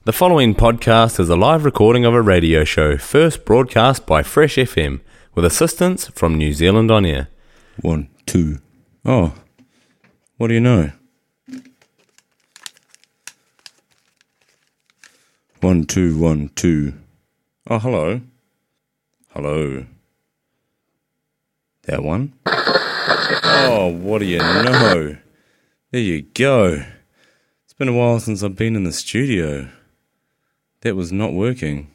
The following podcast is a live recording of a radio show first broadcast by Fresh FM with assistance from New Zealand On Air. 1, 2. Oh, what do you know? 1, 2, 1, 2. Oh, hello. Hello. That one? Oh, what do you know? There you go. It's been a while since I've been in the studio. That was not working.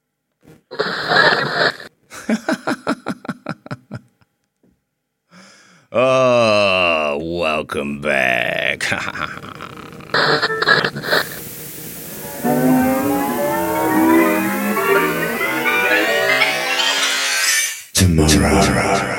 Oh, welcome back. Tomorrow.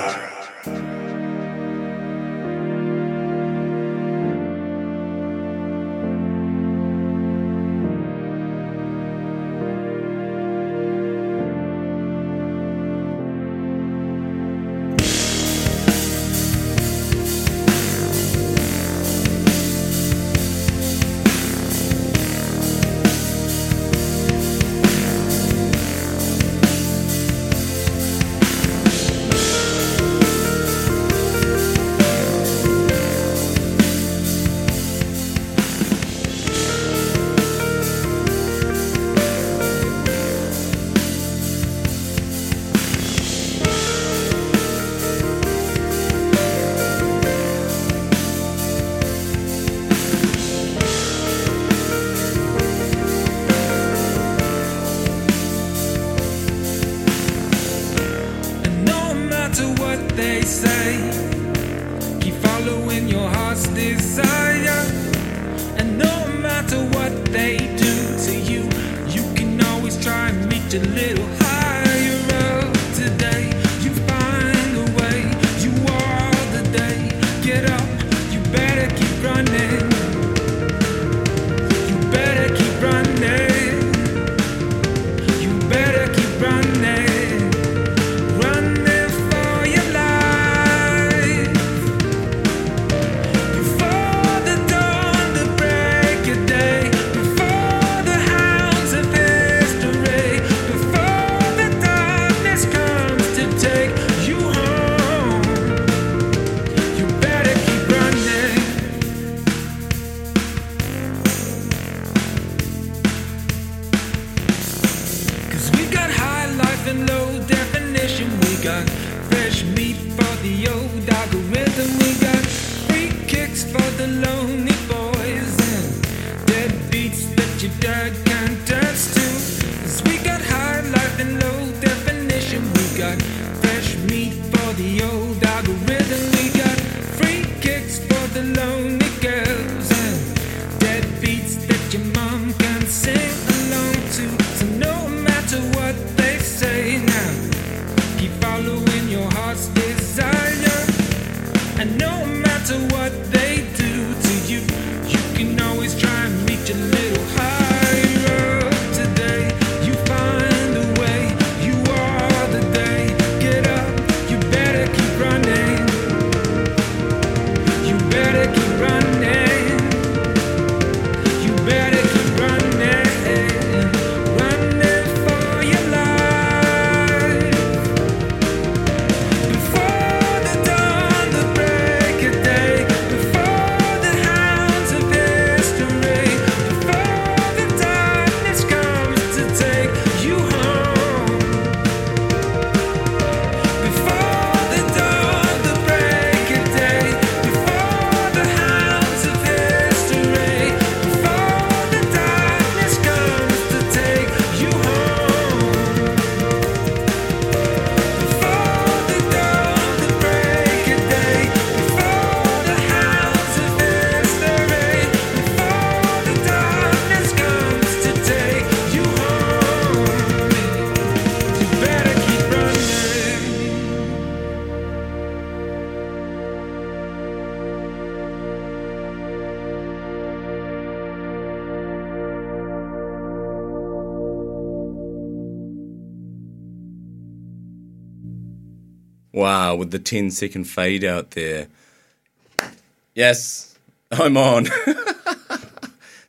Wow, with the 10-second fade out there. Yes, I'm on.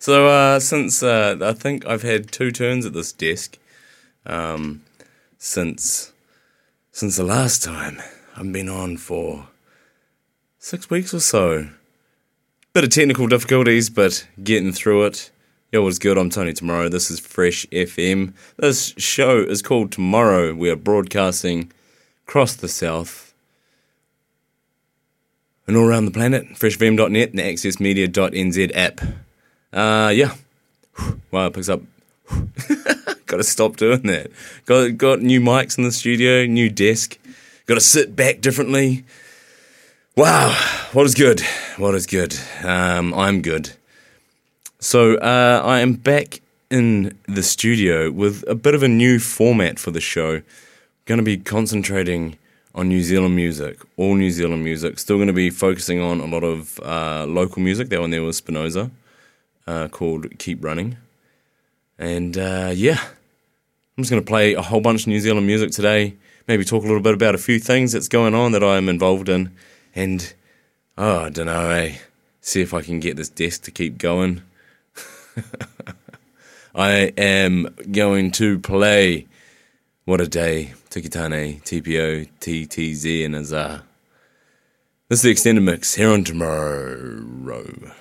So since I think I've had 2 turns at this desk since the last time. I've been on for 6 weeks or so. Bit of technical difficulties, but getting through it. Yo, what's good? I'm Tony Tomorrow. This is Fresh FM. This show is called Tomorrow. We are broadcasting across the south and all around the planet. freshfm.net and the accessmedia.nz app. Yeah. Wow, it picks up. Got to stop doing that. Got new mics in the studio, new desk. Got to sit back differently. Wow, what is good? What is good? I'm good. So I am back in the studio with a bit of a new format for the show. Going to be concentrating on New Zealand music, all New Zealand music. Still going to be focusing on a lot of local music. That one there was Spinoza, called Keep Running. And yeah, I'm just going to play a whole bunch of New Zealand music today. Maybe talk a little bit about a few things that's going on that I'm involved in. And, I don't know, see if I can get this desk to keep going. I am going to play What a Day, Tikitane, TPO, TTZ, and Azar. This is the extended mix here on Tomorrow.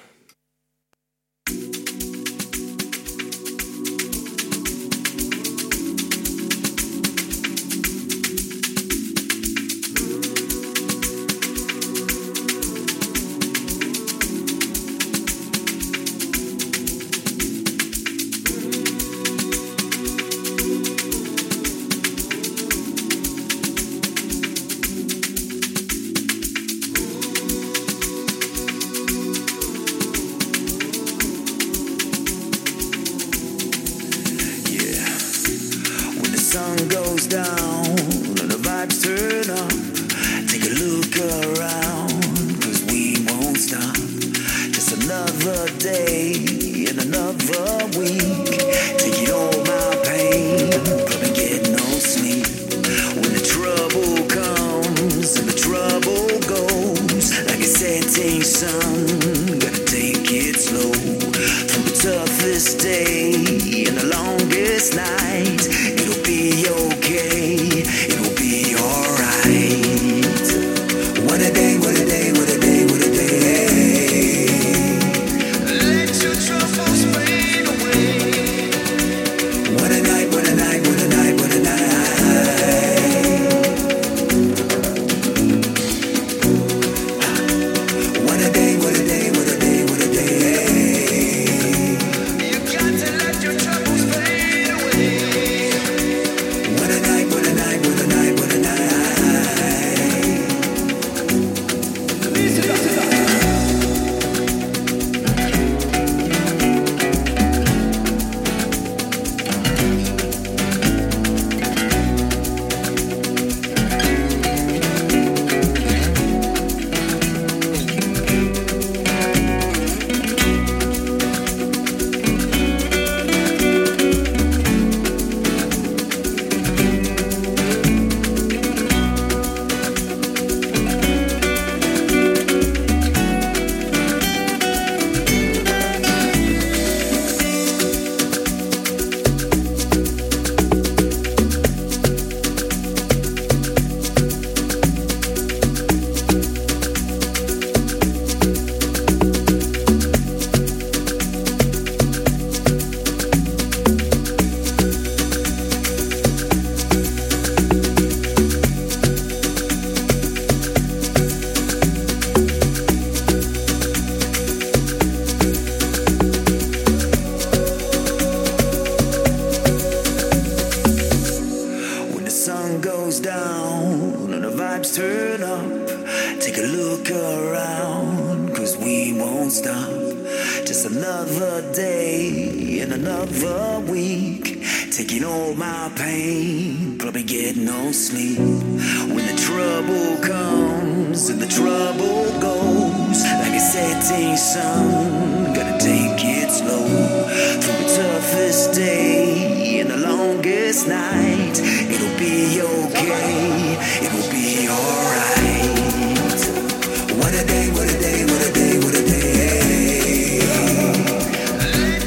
What a day, what a day, what a day, what a day.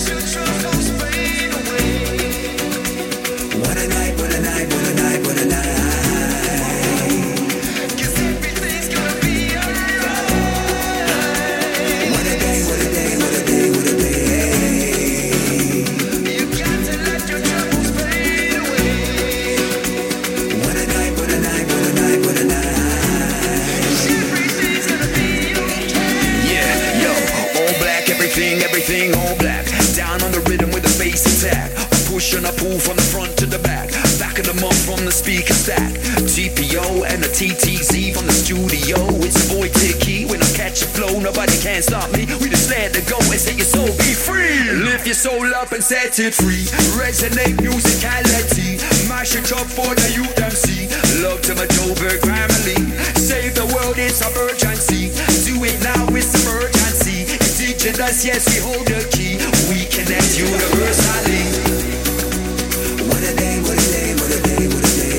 push and I pull from the front to the back. Back of the month from the speaker stack. TPO and the TTZ from the studio. It's a boy Tiki. When I catch a flow, nobody can stop me. We just let it go and set your soul be free. Lift your soul up and set it free. Resonate musicality. Mash it up for the youth MC. Love to my Joburg family. Save the world, it's an urgency. Do it now, it's emergency. Indigenous, yes, we hold the key. We connect universally. What a day, what a day, what a day, what a day.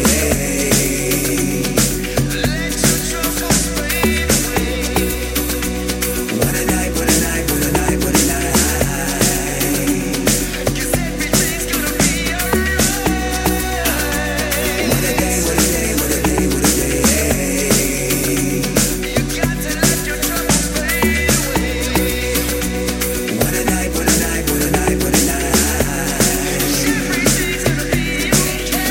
Let your troubles fade away. What a night, what a night, what a night, what a night. 'Cause everything's gonna be alright. What a day, what a day, what a day, what a day. You got to let your troubles fade away. What a night, what a night, what a night, what a night. Everything's gonna be okay.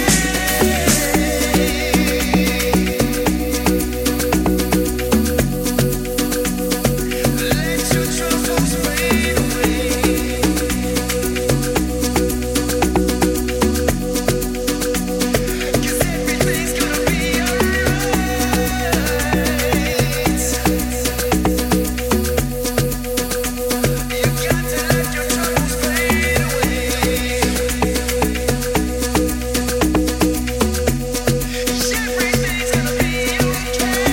Let your troubles fade away. 'Cause everything's gonna be alright. You got to let your troubles fade away. Everything's gonna be okay.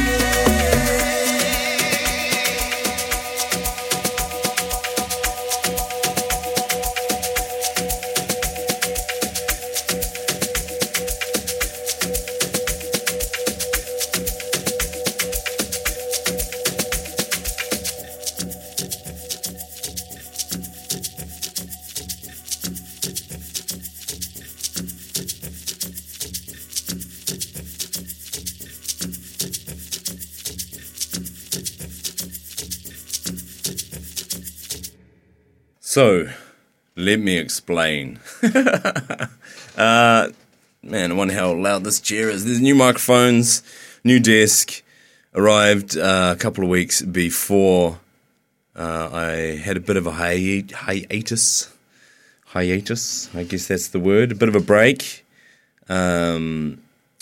So, let me explain. Man, I wonder how loud this chair is. There's new microphones, new desk, arrived a couple of weeks before I had a bit of a hiatus. Hiatus, I guess that's the word. A bit of a break. I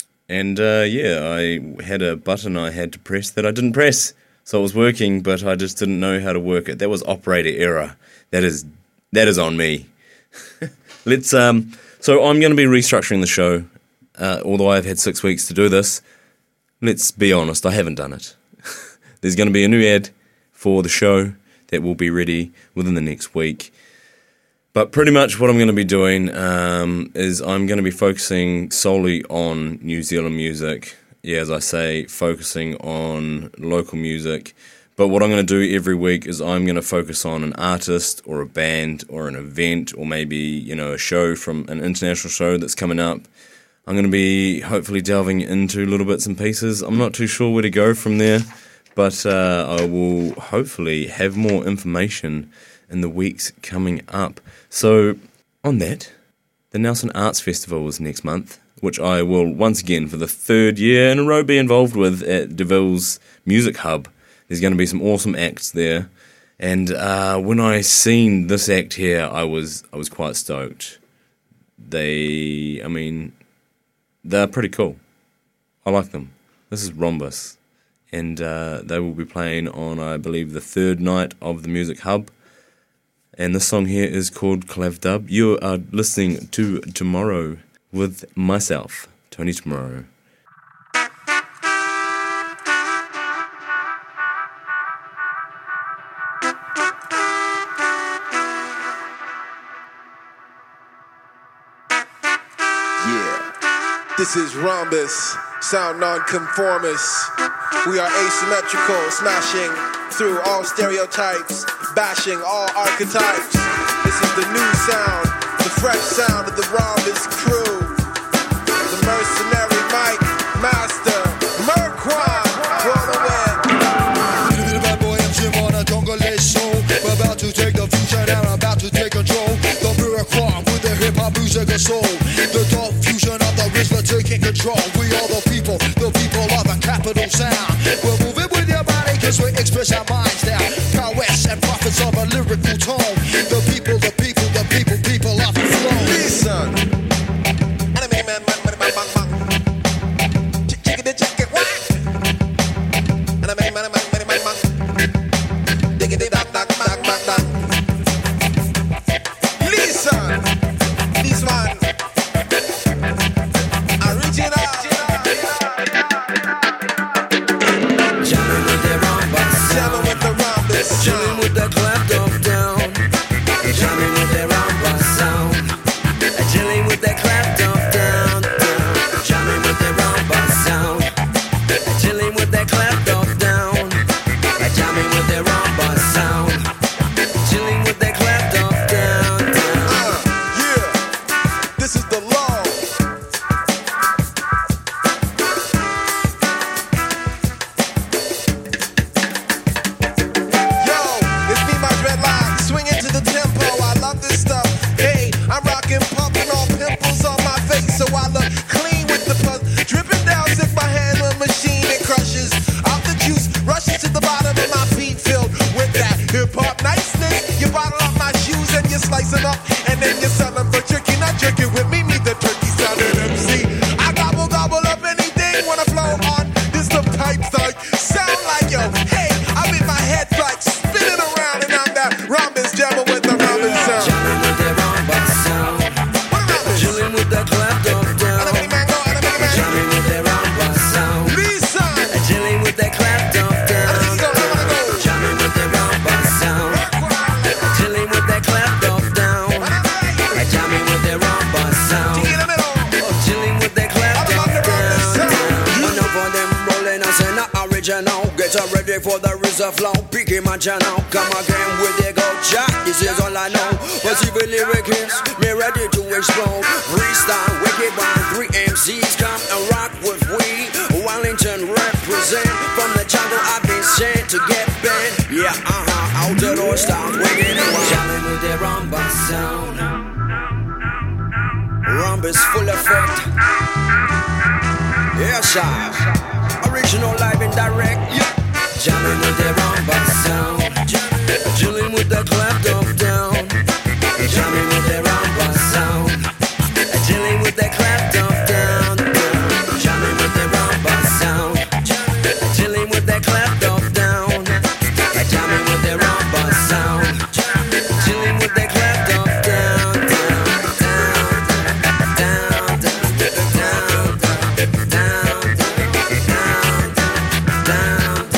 had a button I had to press that I didn't press. So it was working, but I just didn't know how to work it. That was operator error. That is on me. So I'm going to be restructuring the show. Although I've had 6 weeks to do this, let's be honest, I haven't done it. There's going to be a new ad for the show that will be ready within the next week. But pretty much what I'm going to be doing is I'm going to be focusing solely on New Zealand music. Yeah, as I say, focusing on local music. But what I'm going to do every week is I'm going to focus on an artist or a band or an event or maybe, a show from an international show that's coming up. I'm going to be hopefully delving into little bits and pieces. I'm not too sure where to go from there, but I will hopefully have more information in the weeks coming up. So, on that, the Nelson Arts Festival is next month, which I will once again for the 3rd year in a row be involved with at DeVille's Music Hub. There's going to be some awesome acts there, and when I seen this act here, I was quite stoked. They're pretty cool. I like them. This is Rhombus, and they will be playing on, I believe, the 3rd night of the Music Hub. And this song here is called Clav Dub. You are listening to Tomorrow with myself, Tony Tomorrow. This is Rhombus, sound non-conformist. We are asymmetrical, smashing through all stereotypes, bashing all archetypes. This is the new sound, the fresh sound of the Rhombus crew. The mercenary Mike, Master, Merquan, roll the wind. Little bad boy and Jim on a Congolese show. We're about to take the fusion and I'm about to take control. The Merquan with the hip-hop music of soul. The dark fusion of the rich, we're taking control. We are the people of a capital sound. We're moving with your body cause we express our minds there. Prowess and prophets of a lyrical tone. The people of the flow. Listen. with that clapped up down, down. Jamming with that rumba sound. Chilling with that clapped up down. Jamming with that rumba sound. Chilling with that clapped up down, down. Yeah, this is the law. Yo, it's me, my dreadlocks, swinging to the tempo. I love this stuff. Hey, I'm rocking, pumping all pimples on my face, so I look clean with the pus dripping down. If my hand on machine, it crushes out the juice, rushes to the bottom of my feet, filled with that hip hop niceness. You bottle up my shoes and you slice them up, and then you sell them for jerky. Not jerky with me, the turkey sounded MC. I gobble up anything when I flow on this the pipe thug. Sound like yo, hey, I'm in my head like spinning around, and I'm that rhombus jammer with the rhombus sound. Jamming with that rumba sound. What a rhombus? Chilling with that clapped up down. Jamming with that rumba sound. Lisa, Chilling with that clapped up down. Jamming with that rumba sound. Chilling with that clapped up down. Jamming with that rumba sound. Chilling with that clapped up down. Enough of them rolling, I say not original. Get ready for the reserve flow. Picking my channel. Come again with the go chat. This is all I know. But if the lyric is me ready to explode. Freestyle, wicked one. 3 MCs come and rock with we. Wellington represent. From the jungle I've been sent to get bent. Yeah, out the door style. Wicked and wild. Jamming with the rumba sound. Rumba's full effect. Yeah, shy. Original live and direct. Yeah. Jamming with the rumba sound. Chilling with the clapped up down. Jamming with the rumba sound. Chilling with the clapped up down. Jamming with the rumba sound. Chilling with the clapped up down. Jamming with the rumba sound. Chilling with the clapped up down. Down, down, down, down, down, down, down.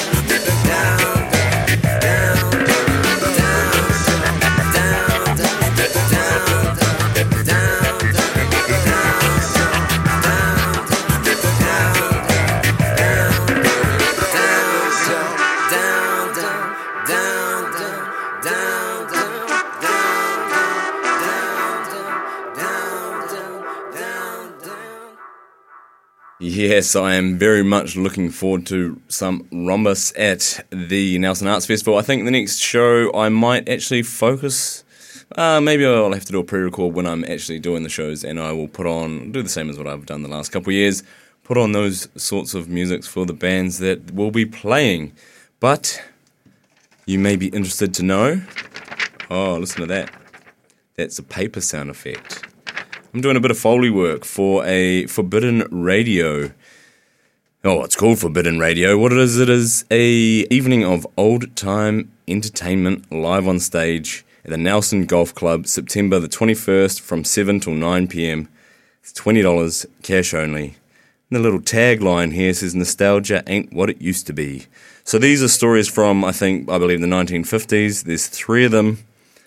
Yes, I am very much looking forward to some rhombus at the Nelson Arts Festival. I think the next show I might actually focus. Maybe I'll have to do a pre-record when I'm actually doing the shows, and I will do the same as what I've done the last couple of years, put on those sorts of musics for the bands that will be playing. But you may be interested to know. Oh, listen to that. That's a paper sound effect. I'm doing a bit of Foley work for a Forbidden Radio. Oh, it's called Forbidden Radio. What it is a evening of old-time entertainment live on stage at the Nelson Golf Club, September the 21st from 7 till 9 p.m. It's $20, cash only. And the little tagline here says, "Nostalgia ain't what it used to be." So these are stories from, I believe, the 1950s. There's 3 of them.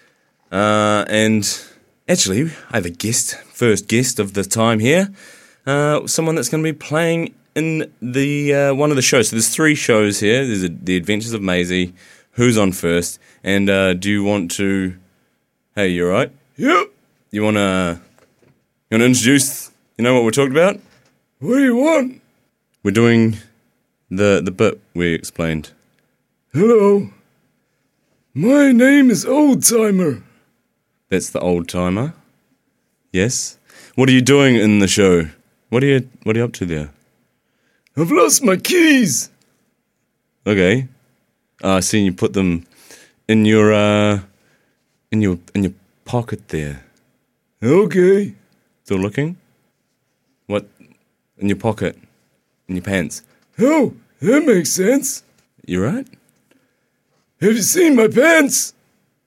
And actually, I have a first guest of the time here. Someone that's going to be playing in the one of the shows. So there's 3 shows here. There's The Adventures of Maisie, Who's on First, and do you want to... Hey, you alright? Yep. You want to introduce, what we're talking about? What do you want? We're doing the bit we explained. Hello. My name is Old Timer. That's the Old Timer. Yes. What are you doing in the show? What are you up to there? I've lost my keys. Okay. I see you put them in your pocket there. Okay. Still looking? What? In your pocket? In your pants? Oh, that makes sense. You right? Have you seen my pants?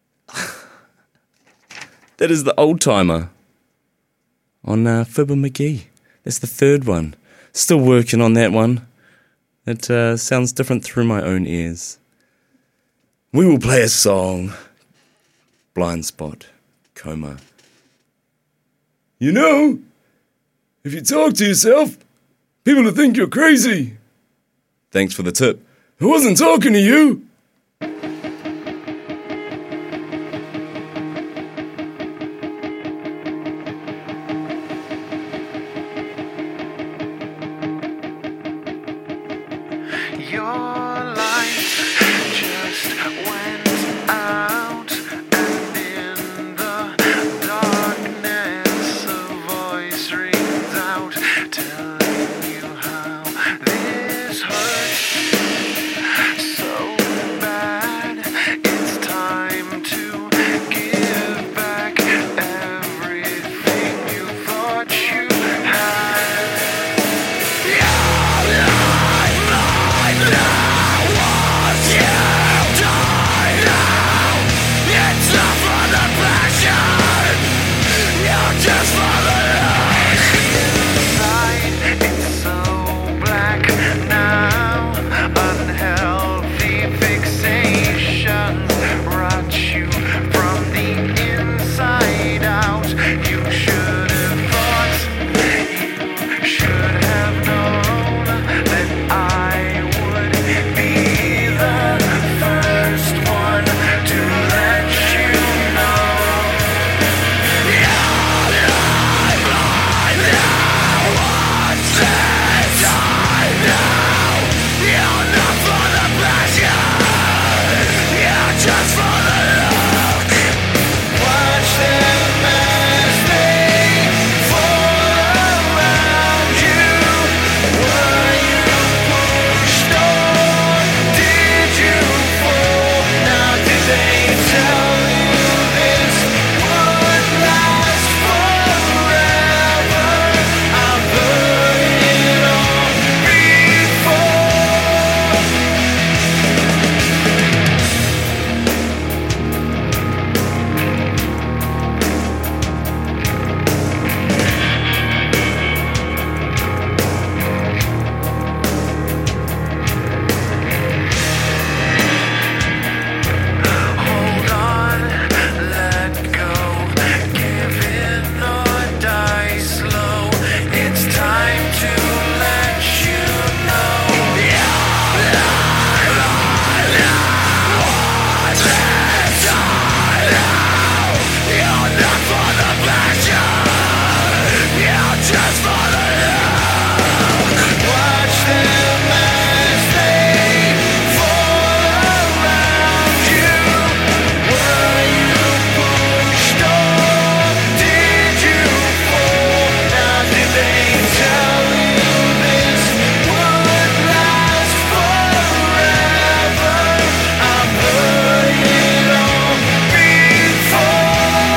That is the Old Timer on Fibber McGee. That's the 3rd one. Still working on that one. It sounds different through my own ears. We will play a song. Blind Spot, Coma. You know, if you talk to yourself, people will think you're crazy. Thanks for the tip. I wasn't talking to you. Your light just went out, and in the darkness a voice rings out, telling you how this hurts so bad. It's time to give back everything you thought you had. It's so black now. Unhealthy fixations rot you from the inside out. You should have thought, you should have known that I would be the first one to let you know. Hold on, let go, give in or die slow. It's time to let you know. You're not for the pleasure, you're just for the love. Watch them as they fall around you. Were you pushed or did you fall? Now did they tell you this would last forever? I've heard it all before.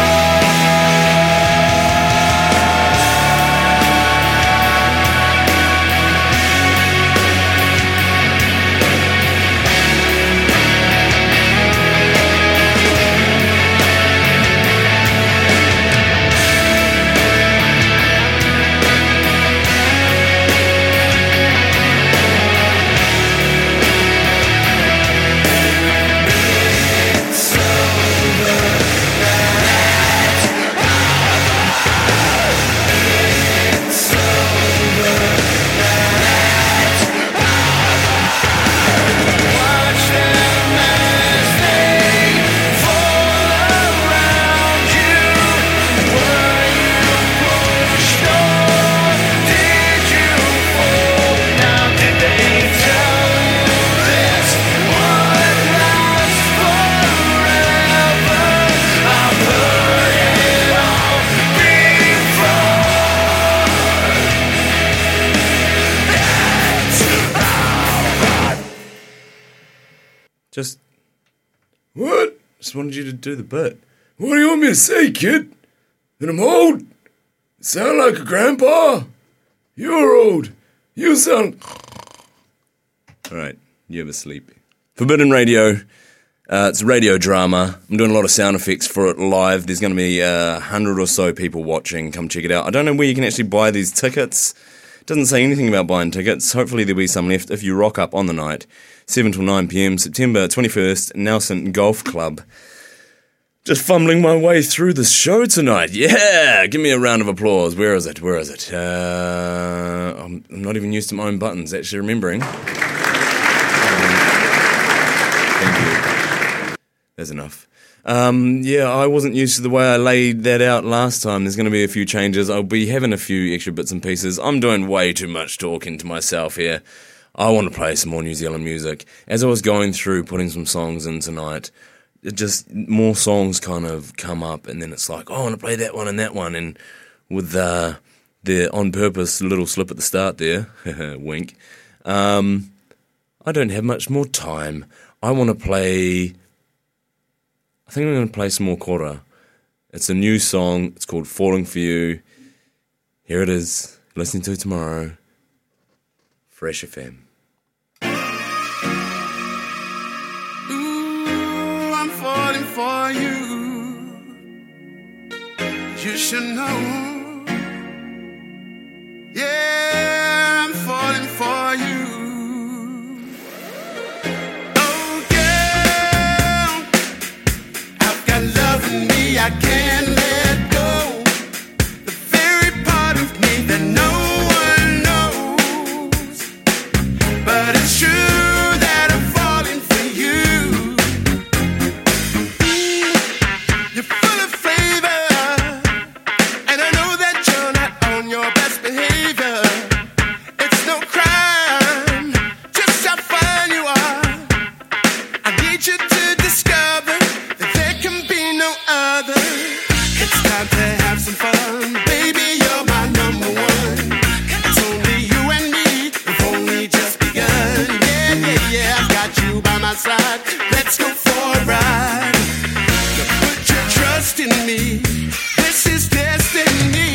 Watch them as they fall around you. Were you pushed or did you fall? Now did they tell you this would last forever? I've heard it all Just what? Just wanted you to do the bit. What do you want me to say, kid? That I'm old? Sound like a grandpa? You're old. You sound. Alright, you ever sleep. Forbidden Radio. It's radio drama. I'm doing a lot of sound effects for it live. There's going to be 100 or so people watching. Come check it out. I don't know where you can actually buy these tickets. It doesn't say anything about buying tickets. Hopefully there'll be some left if you rock up on the night. 7 till 9 p.m, September 21st, Nelson Golf Club. Just fumbling my way through the show tonight. Yeah, give me a round of applause. Where is it? I'm not even used to my own buttons, actually remembering. Thank you. That's enough. I wasn't used to the way I laid that out last time. There's going to be a few changes. I'll be having a few extra bits and pieces. I'm doing way too much talking to myself here. I want to play some more New Zealand music. As I was going through putting some songs in tonight, it just more songs kind of come up, and then it's like, oh, I want to play that one, and with the on purpose little slip at the start there, wink. I don't have much more time. I want to play. I think I'm going to play some more kora. It's a new song. It's called "Falling for You." Here it is. Listening to it tomorrow. Fresh FM. Falling for you. You should know. Yeah, I'm falling for you. Oh, girl, I've got love in me I can't let go. The very part of me that no one knows. But it's true. Let's go for a ride. You put your trust in me. This is destiny.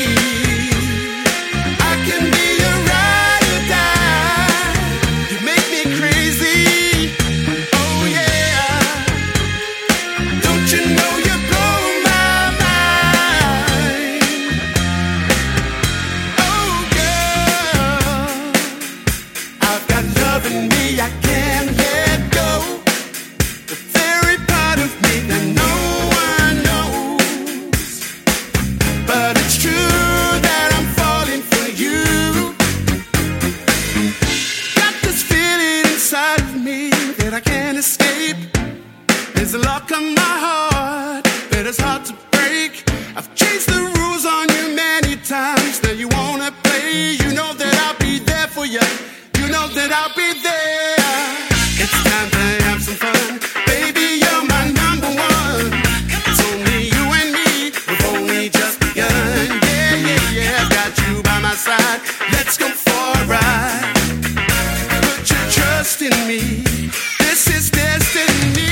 I can be your ride or die. You make me crazy. Oh yeah. Don't you know you blow my mind? Oh girl, I've got love in me I can't let. There's a lock on my heart that is hard to break. I've changed the rules on you many times. Now you wanna play. You know that I'll be there for you. You know that I'll be there. It's time to have some fun. Baby, you're my number one. It's only you and me. We've only just begun. Yeah, yeah, yeah. I've got you by my side. Let's go for a ride. Put your trust in me. This is destiny.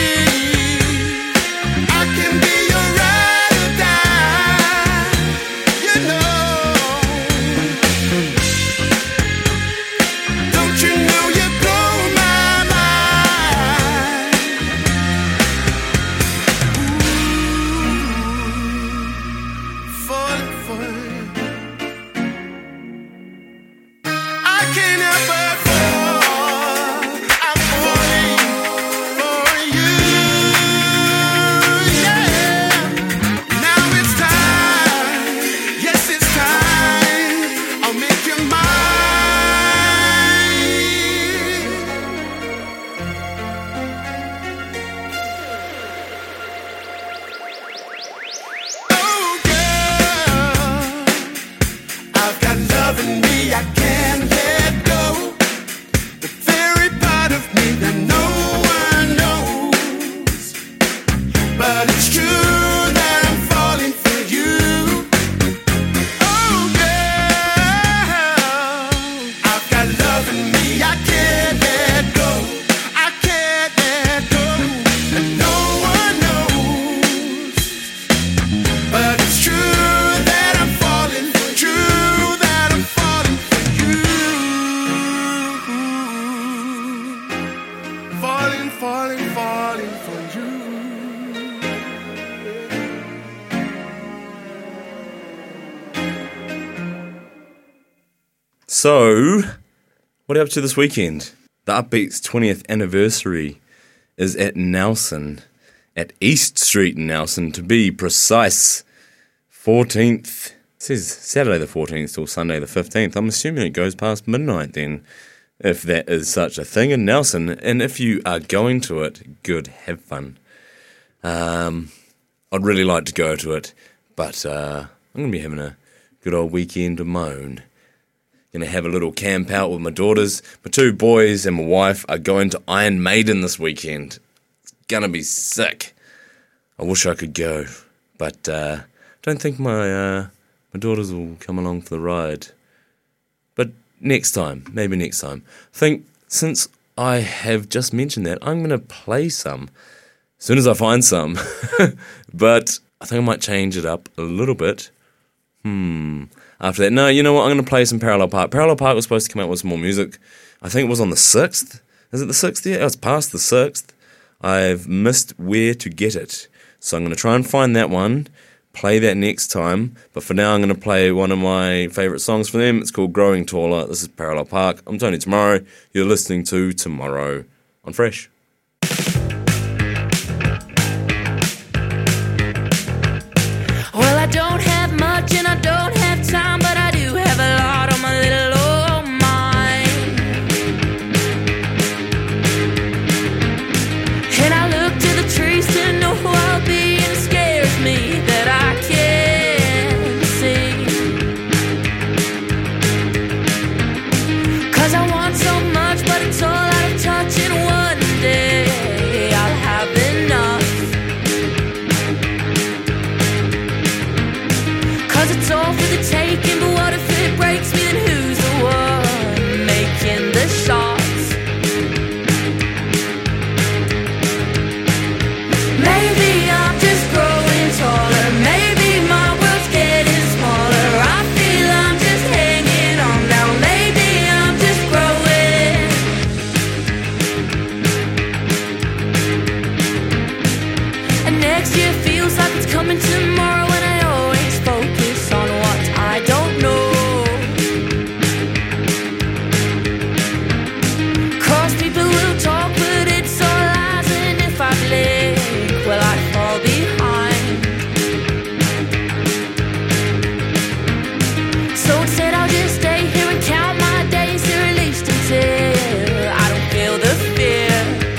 So, what are you up to this weekend? The Upbeat's 20th anniversary is at Nelson, at East Street in Nelson, to be precise. 14th, it says Saturday the 14th till Sunday the 15th. I'm assuming it goes past midnight then, if that is such a thing in Nelson. And if you are going to it, good, have fun. I'd really like to go to it, but I'm going to be having a good old weekend of my own. Going to have a little camp out with my daughters. My 2 boys and my wife are going to Iron Maiden this weekend. It's going to be sick. I wish I could go, but don't think my daughters will come along for the ride. But next time, maybe next time. I think since I have just mentioned that, I'm going to play some as soon as I find some. But I think I might change it up a little bit. After that, no, you know what? I'm going to play some Parallel Park. Parallel Park was supposed to come out with some more music. I think it was on the 6th. Is it the 6th yet? Oh, it's past the 6th. I've missed where to get it. So I'm going to try and find that one, play that next time. But for now, I'm going to play one of my favourite songs from them. It's called Growing Taller. This is Parallel Park. I'm Tony Tomorrow. You're listening to Tomorrow on Fresh. Well, I don't have much and I don't have time, but I do have a lot on my little old mind. And I look to the trees to know who I'll be, and it scares me that I can't see. 'Cause I want so much, but it's all out of touch, and one day I'll have enough. 'Cause it's all for the taking, but what if it breaks me, then who's the one making the shots? Maybe I'm just growing taller, maybe my world's getting smaller. I feel I'm just hanging on now, maybe I'm just growing. And next year feels like it's coming tomorrow, and I always focus on what I don't know. 'Cause people will talk, but it's all lies, and if I blink, well, I fall behind. So instead I'll just stay here and count my days here, at least until I don't feel the fear.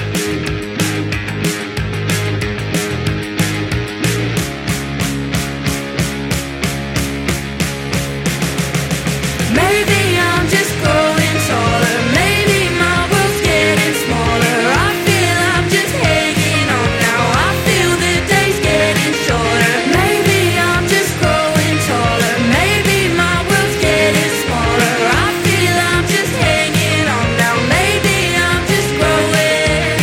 Maybe I'm just growing taller, maybe my world's getting smaller. I feel I'm just hanging on now, I feel the days getting shorter. Maybe I'm just growing taller, maybe my world's getting smaller. I feel I'm just hanging on now, maybe I'm just growing.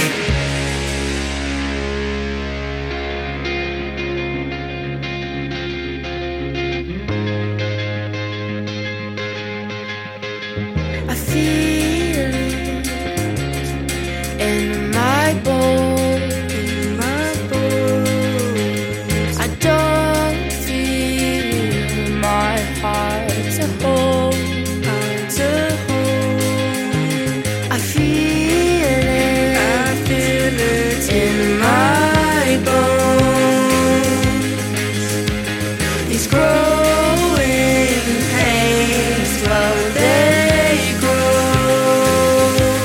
I feel it in my bones. I don't feel my heart to hold. I feel it in my bones. These growing pains, well, they grow.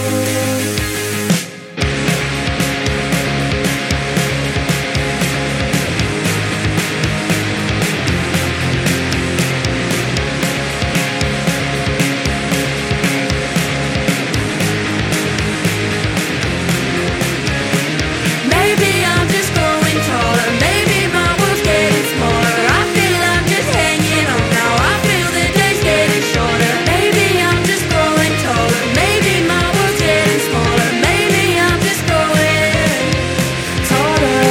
Maybe I'm just growing taller, maybe my world's getting smaller. I feel I'm just hanging on now, I feel the days getting shorter. Maybe I'm just growing taller, maybe my world's getting smaller. Maybe I'm just growing taller.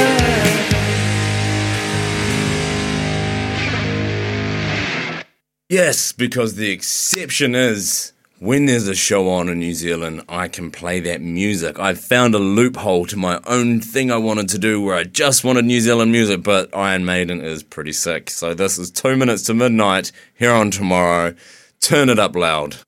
Yes, because the exception is when there's a show on in New Zealand, I can play that music. I've found a loophole to my own thing I wanted to do where I just wanted New Zealand music, but Iron Maiden is pretty sick. So this is 2 minutes to midnight here on Tomorrow. Turn it up loud.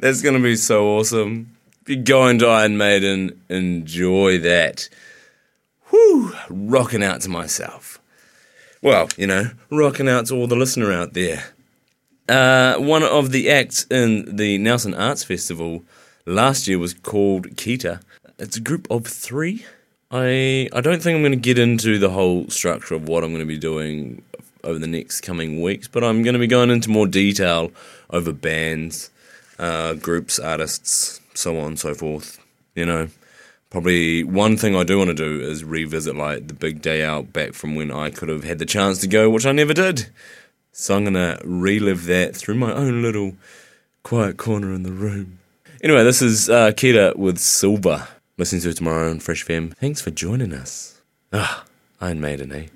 That's going to be so awesome. If you're going to Iron Maiden, enjoy that. Whew, rocking out to myself. Well, rocking out to all the listener out there. One of the acts in the Nelson Arts Festival last year was called Kita. It's a group of 3. I don't think I'm going to get into the whole structure of what I'm going to be doing over the next coming weeks, but I'm going to be going into more detail over bands, groups, artists, so on and so forth. Probably one thing I do want to do is revisit like the big day out back from when I could have had the chance to go, which I never did. So I'm going to relive that through my own little quiet corner in the room. Anyway, this is Kita with Silver. Listen to it tomorrow on Fresh FM. Thanks for joining us. Iron Maiden, eh?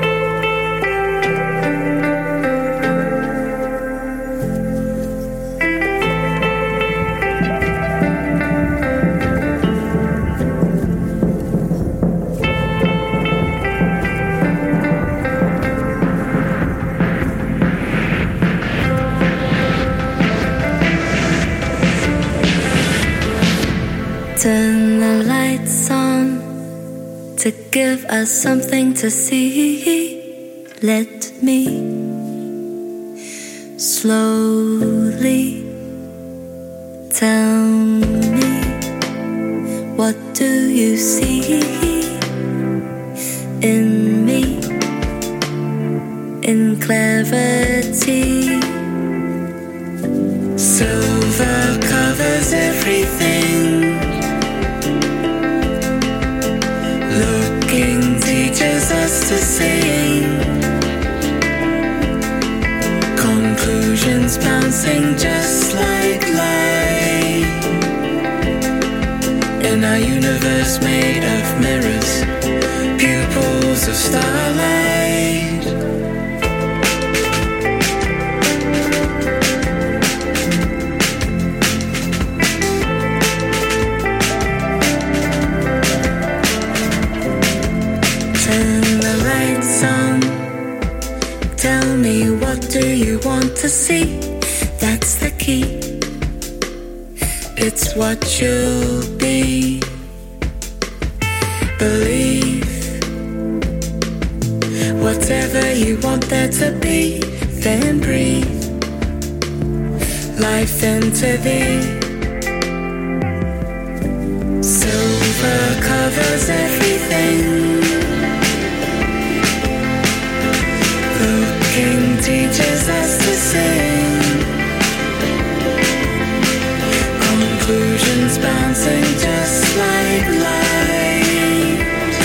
Turn the lights on to give us something to see. Let me slowly tell me, what do you see in me? In clarity, silver covers everything. Looking teaches us to sing. Conclusions bouncing just like light. In our universe made of mirrors, pupils of starlight. Tell me, what do you want to see? That's the key. It's what you'll be. Believe whatever you want there to be, then breathe life into thee. Silver covers everything. Looking teaches us to sing. Conclusions bouncing just like light.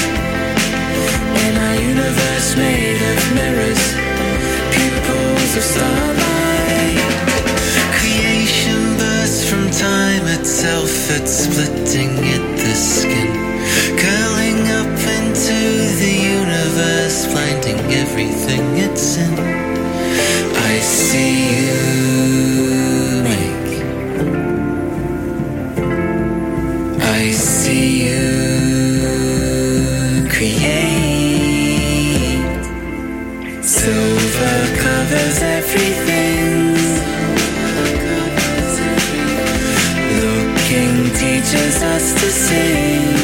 In our universe made of mirrors, pupils of starlight. Creation bursts from time itself, it's splitting at the skin, curling up into the universe, blinding everything it's in. I see you make, I see you create. Silver covers everything. Looking teaches us to sing.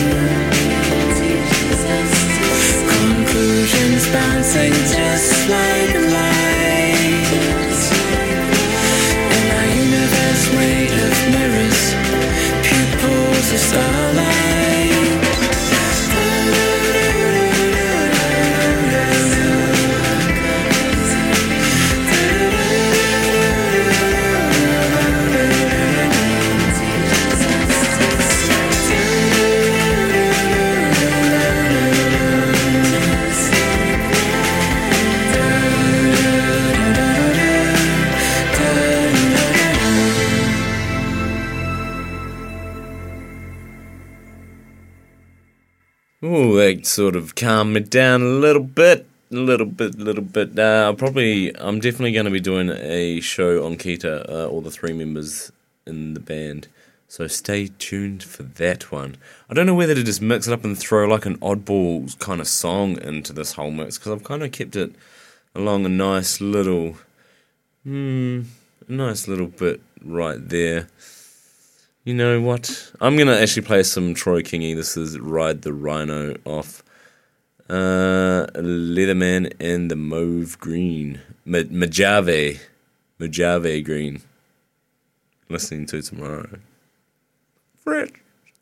Conclusions bouncing just like light. In our universe made of mirrors, pupils of starlight. Ooh, that sort of calmed me down a little bit. I'm definitely going to be doing a show on Kita, all the 3 members in the band. So stay tuned for that one. I don't know whether to just mix it up and throw like an oddball kind of song into this whole mix, because I've kind of kept it along a nice little bit right there. You know what? I'm going to actually play some Troy Kingy. This is Ride the Rhino off Leatherman and the Mauve Green. Mojave Green. Listening to tomorrow. Fresh.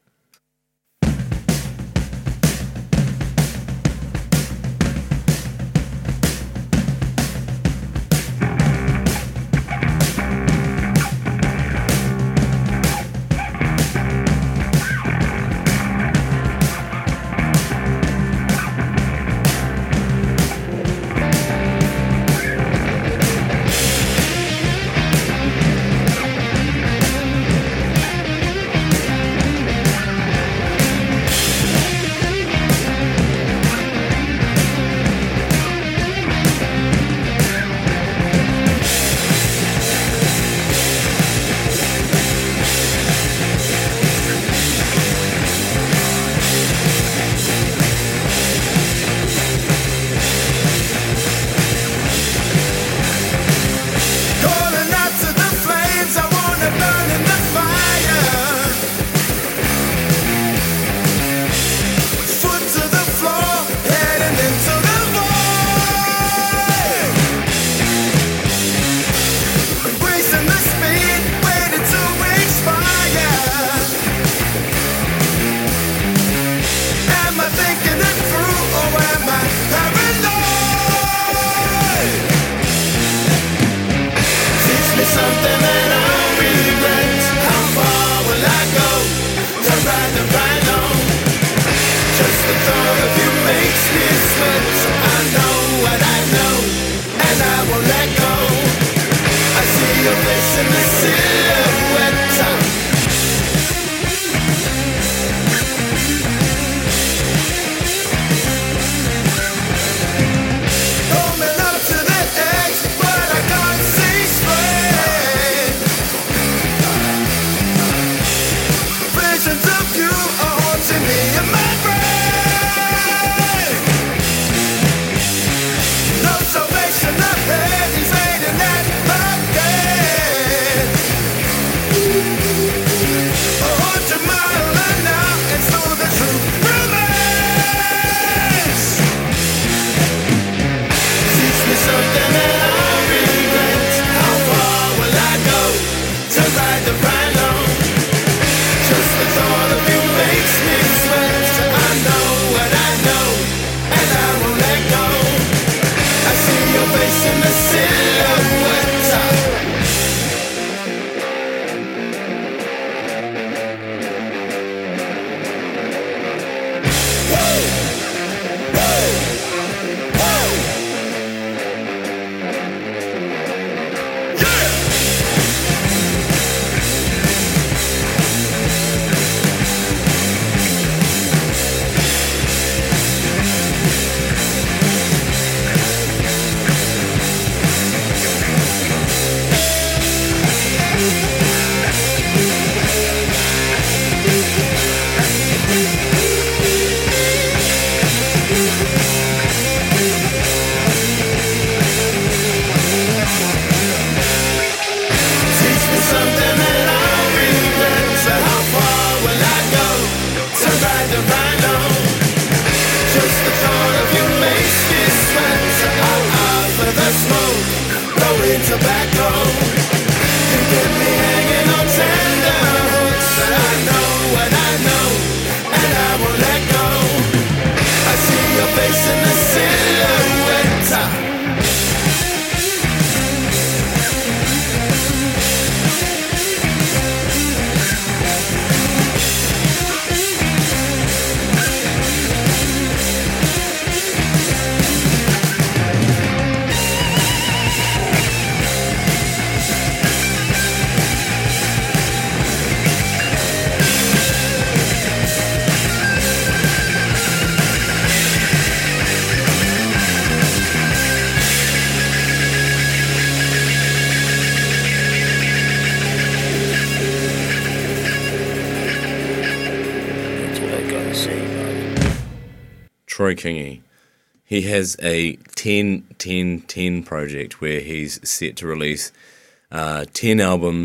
Troy Kingy. He has a 10-10-10 project where he's set to release 10 albums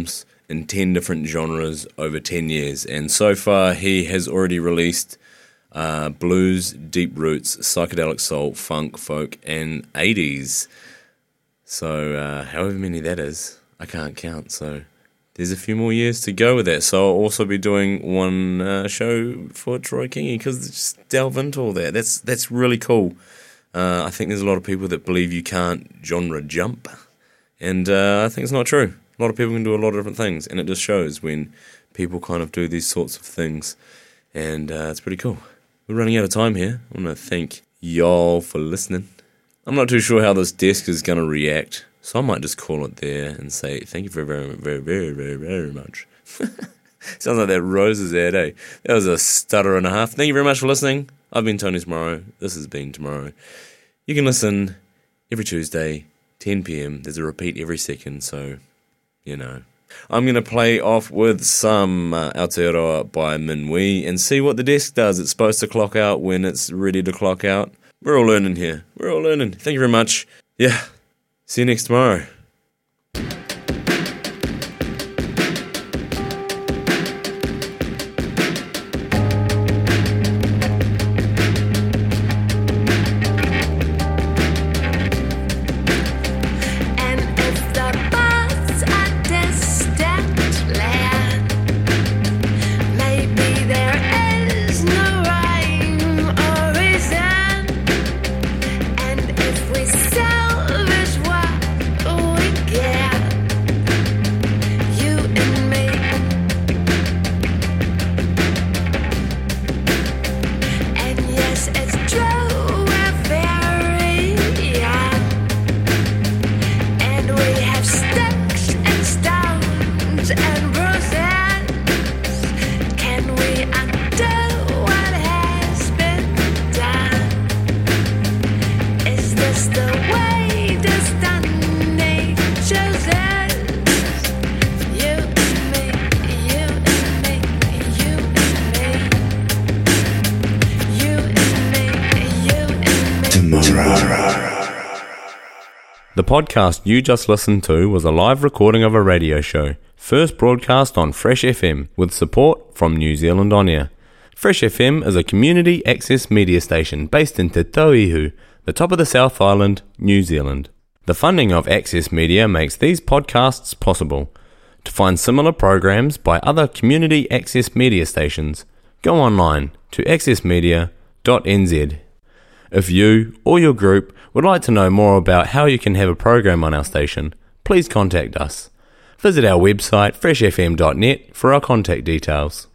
in 10 different genres over 10 years. And so far, he has already released blues, deep roots, psychedelic soul, funk, folk, and 80s. So however many that is, I can't count. So there's a few more years to go with that. So I'll also be doing one show for Troy Kingi, because just delve into all that. That's really cool. I think there's a lot of people that believe you can't genre jump, and I think it's not true. A lot of people can do a lot of different things, and it just shows when people kind of do these sorts of things, and it's pretty cool. We're running out of time here. I want to thank y'all for listening. I'm not too sure how this desk is going to react, so I might just call it there and say thank you very, very, very, very, very, very much. Sounds like that Rose's ad, eh? That was a stutter and a half. Thank you very much for listening. I've been Tony Tomorrow. This has been Tomorrow. You can listen every Tuesday, 10 p.m. There's a repeat every second, so, you know. I'm going to play off with some Aotearoa by Minwi and see what the desk does. It's supposed to clock out when it's ready to clock out. We're all learning here. We're all learning. Thank you very much. Yeah. See you next tomorrow. And if the birds are distant land, maybe there is no rhyme or reason. And if we salvage what we get, you and me, and yes, it's true, we're very young. And we have sticks and stones and bruises. Can we undo what has been done? Is this the way destiny chooses? You and me, you and me, you and me, you and me, you and me. The podcast you just listened to was a live recording of a radio show, first broadcast on Fresh FM with support from New Zealand On Air. Fresh FM is a community access media station based in Te Tauihu, the top of the South Island, New Zealand. The funding of Access Media makes these podcasts possible. To find similar programs by other community access media stations, go online to accessmedia.nz. If you or your group would like to know more about how you can have a program on our station, please contact us. Visit our website freshfm.net for our contact details.